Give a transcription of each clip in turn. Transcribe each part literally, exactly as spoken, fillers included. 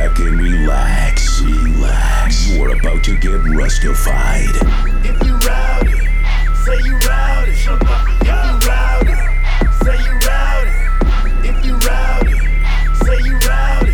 back and relax. Relax. You're about to get rustified. If you rowdy, say you rowdy. If you rowdy, say you rowdy. If you rowdy, say you rowdy.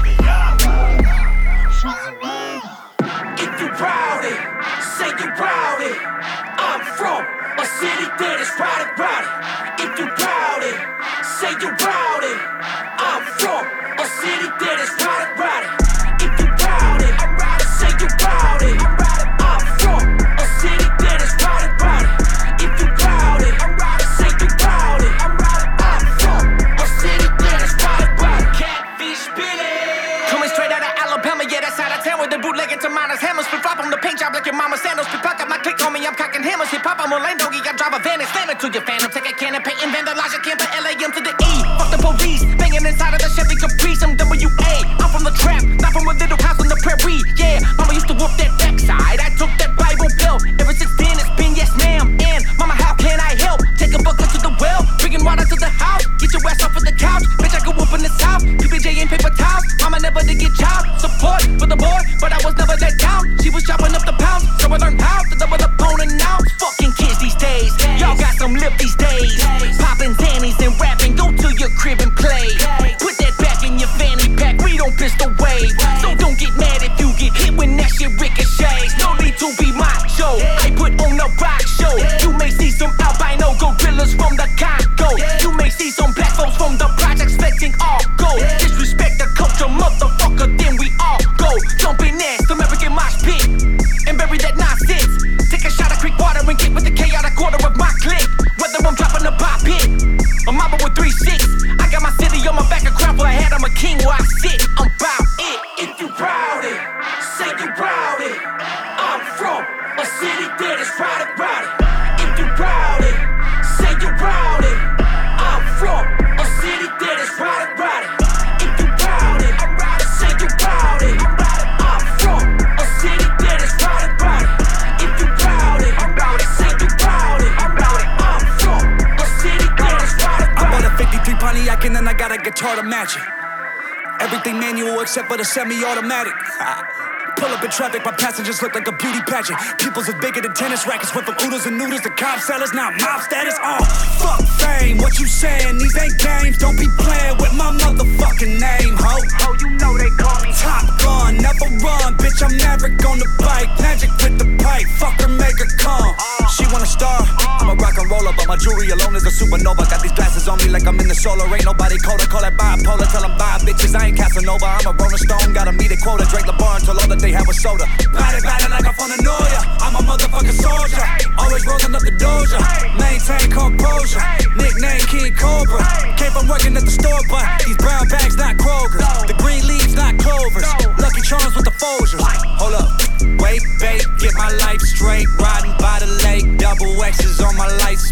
If you rowdy, say you rowdy. I'm from a city that is rowdy, rowdy. If you rowdy, say you rowdy. I'm from a city that is rowdy, rowdy. If you rowdy, say you rowdy. I'm from a city that is rowdy, rowdy. If you rowdy, say you rowdy. I'm from a city that is rowdy, rowdy. Catfish Billy, coming straight out of Alabama, yeah, that's out of town with the bootleg into miners, hammers, flip flop on the paint job like your mama sandals. Flip fuck up my click on me, I'm cocking hammers. Hip hop, I'm a lane doggy, I drive a van and slam it to your phantom. Take a can and paint and vandalize your camper, L A M to the E. Fuck the police, banging inside of the Chevy Caprice. I'm W A, I'm from the trap, not from a little house on the prairie. Yeah, mama used to whoop that backside. I took that Bible belt. Ever since then it's been yes ma'am. And mama, how can I help? Take a bucket to the well, bringing water to the house. Get your ass off of the couch, bitch, I could whoop in the south. P B J and paper towels. Mama never did get child support for the boy, but I was never let down. She was chopping up the pounds, so I learned how to double up on and out. Fucking kids these days, y'all got some lip these days. Popping zannies and rapping, go to your crib and play. Put that back in your fanny pack, we don't pistol wave. So don't get mad if you get hit when that shit ricochets. No need to be macho, I put on a rock show. You may see some albino gorillas from the Congo. You may see some black folks from the projects expecting all gold. Disrespect the culture, motherfucker, then we all go. Jump in there, some American mosh pit, and bury that nonsense. Take a shot of creek water and get with the chaotic quarter of my clique. Whether I'm dropping a pop hit, a mama with three six. I got my city on my back, a crown for a head, I'm a king where I sit. I'm bout it. If you rowdy, say you rowdy. I'm from a city that is rowdy, rowdy. If you rowdy, say you rowdy. I'm from a city that is rowdy, rowdy. If you rowdy, say you rowdy. I'm from a city that is rowdy, rowdy. If you rowdy, say you rowdy. I'm from a city that is rowdy, rowdy. I bought a fifty-three Pontiac and then I got a guitar to match it. Everything manual except for the semi-automatic. Pull up in traffic, my passengers look like a beauty pageant. Pupils are bigger than tennis rackets. Went from oodles and noodles to cob sellers, now mob status. Oh, fuck fame, what you saying? These ain't games, don't be playing with my motherfucking name, ho. Oh, you know they call me Top Gun, never run, bitch, I'm Maverick on the bike. Magic with the pipe, fuck her, make her come. She want a star, I'm a rock and roller, but my jewelry alone is a supernova. Got these glasses on me like I'm in the solar. Ain't nobody colder, call that bipolar. Tell them bye, bitches, I ain't Casanova. I'm a Rolling Stone, gotta meet a quota. Drake LeBron till all that they have a soda. Body, body like I'm from the Noya. I'm a motherfucking soldier, always rolling up the doja. Maintain composure, nickname King Cobra. Came from working at the store, but these brown bags not Kroger's. The green leaves not clovers. Lucky Charms with the Folgers. Hold up, wait, babe, get my life straight. Riding by the lake, double X's on my license